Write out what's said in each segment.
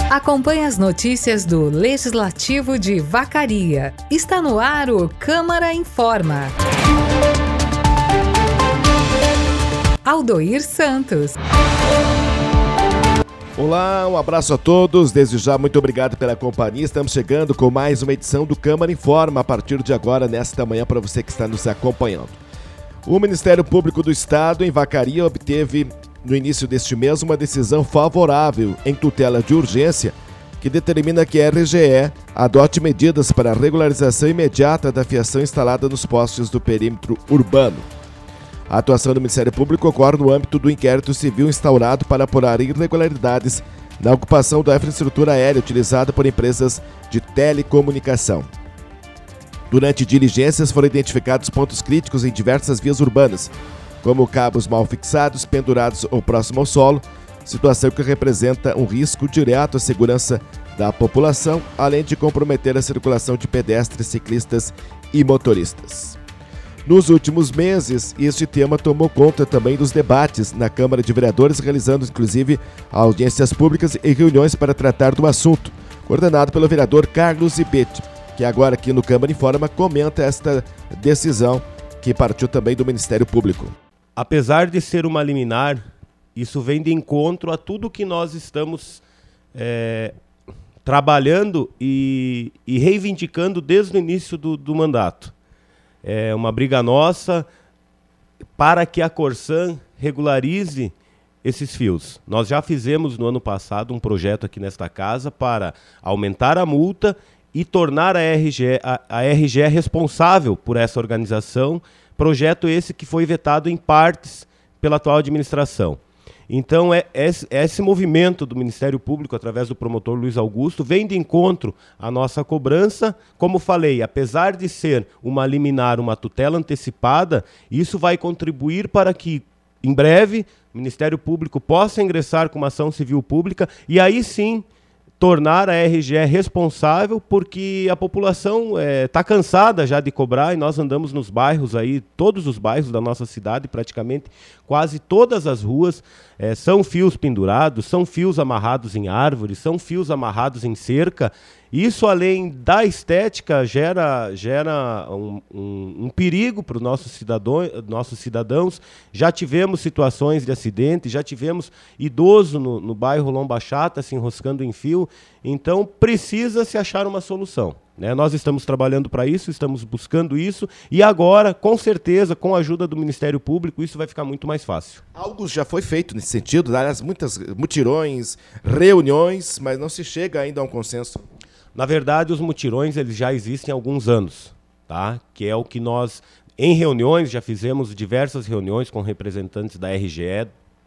Acompanhe as notícias do Legislativo de Vacaria. Está no ar o Câmara Informa. Aldoir Santos. Olá, um abraço a todos. Desde já, muito obrigado pela companhia. Estamos chegando com mais uma edição do Câmara Informa a partir de agora, nesta manhã, para você que está nos acompanhando. O Ministério Público do Estado, em Vacaria, obteve no início deste mês uma decisão favorável em tutela de urgência que determina que a RGE adote medidas para a regularização imediata da fiação instalada nos postes do perímetro urbano. A atuação do Ministério Público ocorre no âmbito do inquérito civil instaurado para apurar irregularidades na ocupação da infraestrutura aérea utilizada por empresas de telecomunicação. Durante diligências foram identificados pontos críticos em diversas vias urbanas, como cabos mal fixados, pendurados ou próximo ao solo, situação que representa um risco direto à segurança da população, além de comprometer a circulação de pedestres, ciclistas e motoristas. Nos últimos meses, este tema tomou conta também dos debates na Câmara de Vereadores, realizando inclusive audiências públicas e reuniões para tratar do assunto, coordenado pelo vereador Carlos Zibete, que agora aqui no Câmara Informa comenta esta decisão que partiu também do Ministério Público. Apesar de ser uma liminar, isso vem de encontro a tudo que nós estamos trabalhando e reivindicando desde o início do mandato. É uma briga nossa para que a Corsan regularize esses fios. Nós já fizemos no ano passado um projeto aqui nesta casa para aumentar a multa e tornar a RGE responsável por essa organização, projeto esse que foi vetado em partes pela atual administração. Então, esse movimento do Ministério Público, através do promotor Luiz Augusto, vem de encontro à nossa cobrança. Como falei, apesar de ser uma liminar, uma tutela antecipada, isso vai contribuir para que, em breve, o Ministério Público possa ingressar com uma ação civil pública e aí sim tornar a RGE responsável, porque a população está cansada já de cobrar e nós andamos nos bairros aí, todos os bairros da nossa cidade, praticamente quase todas as ruas, são fios pendurados, são fios amarrados em árvores, são fios amarrados em cerca. Isso, além da estética, gera um perigo para os nossos cidadãos. Já tivemos situações de acidente, já tivemos idoso no bairro Lomba Chata se enroscando em fio. Então, precisa se achar uma solução, né? Nós estamos trabalhando para isso, estamos buscando isso e agora, com certeza, com a ajuda do Ministério Público, isso vai ficar muito mais fácil. Algo já foi feito nesse sentido, aliás, muitas mutirões, reuniões, mas não se chega ainda a um consenso. Na verdade, os mutirões eles já existem há alguns anos, tá? Que é o que nós, em reuniões, já fizemos diversas reuniões com representantes da RGE,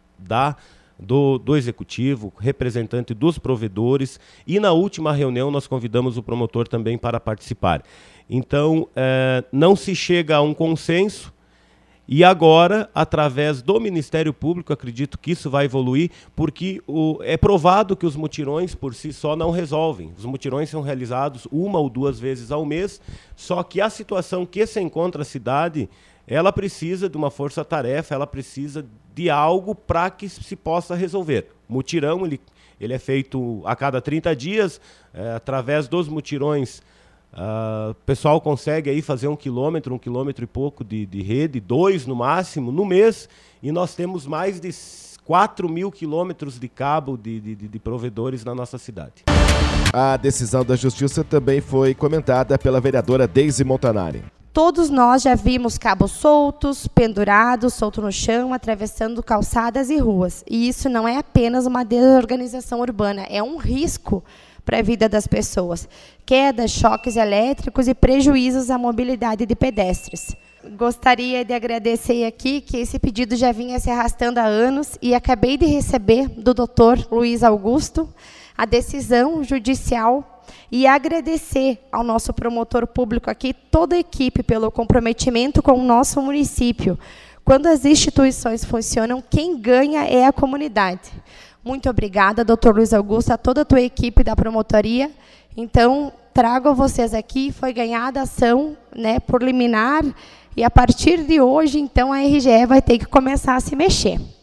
do Executivo, representante dos provedores, e na última reunião nós convidamos o promotor também para participar. Então, não se chega a um consenso, e agora, através do Ministério Público, acredito que isso vai evoluir, porque é provado que os mutirões por si só não resolvem. Os mutirões são realizados 1 ou 2 vezes ao mês, só que a situação que se encontra a cidade, ela precisa de uma força-tarefa, ela precisa de algo para que se possa resolver. O mutirão ele é feito a cada 30 dias, através dos mutirões. O pessoal consegue aí fazer 1 quilômetro e pouco de rede, 2 no máximo, no mês, e nós temos mais de 4.000 quilômetros de cabo de provedores na nossa cidade. A decisão da Justiça também foi comentada pela vereadora Deise Montanari. Todos nós já vimos cabos soltos, pendurados, soltos no chão, atravessando calçadas e ruas. E isso não é apenas uma desorganização urbana, é um risco para a vida das pessoas. Quedas, choques elétricos e prejuízos à mobilidade de pedestres. Gostaria de agradecer aqui que esse pedido já vinha se arrastando há anos e acabei de receber do Dr. Luiz Augusto a decisão judicial e agradecer ao nosso promotor público aqui, toda a equipe, pelo comprometimento com o nosso município. Quando as instituições funcionam, quem ganha é a comunidade. Muito obrigada, doutor Luiz Augusto, a toda a tua equipe da promotoria. Então, trago a vocês aqui, foi ganhada a ação, né, por liminar, e a partir de hoje, então, a RGE vai ter que começar a se mexer.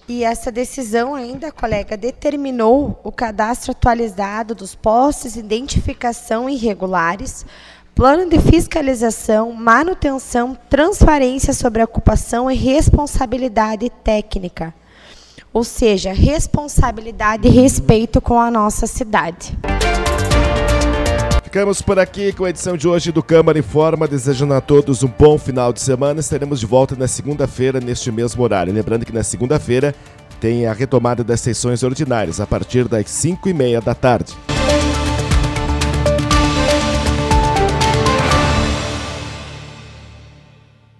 E essa decisão ainda, colega, determinou o cadastro atualizado dos postos de identificação irregulares, plano de fiscalização, manutenção, transparência sobre a ocupação e responsabilidade técnica. Ou seja, responsabilidade e respeito com a nossa cidade. Ficamos por aqui com a edição de hoje do Câmara Informa, desejando a todos um bom final de semana. Estaremos de volta na segunda-feira, neste mesmo horário. Lembrando que na segunda-feira tem a retomada das sessões ordinárias, a partir das 5h30 da tarde.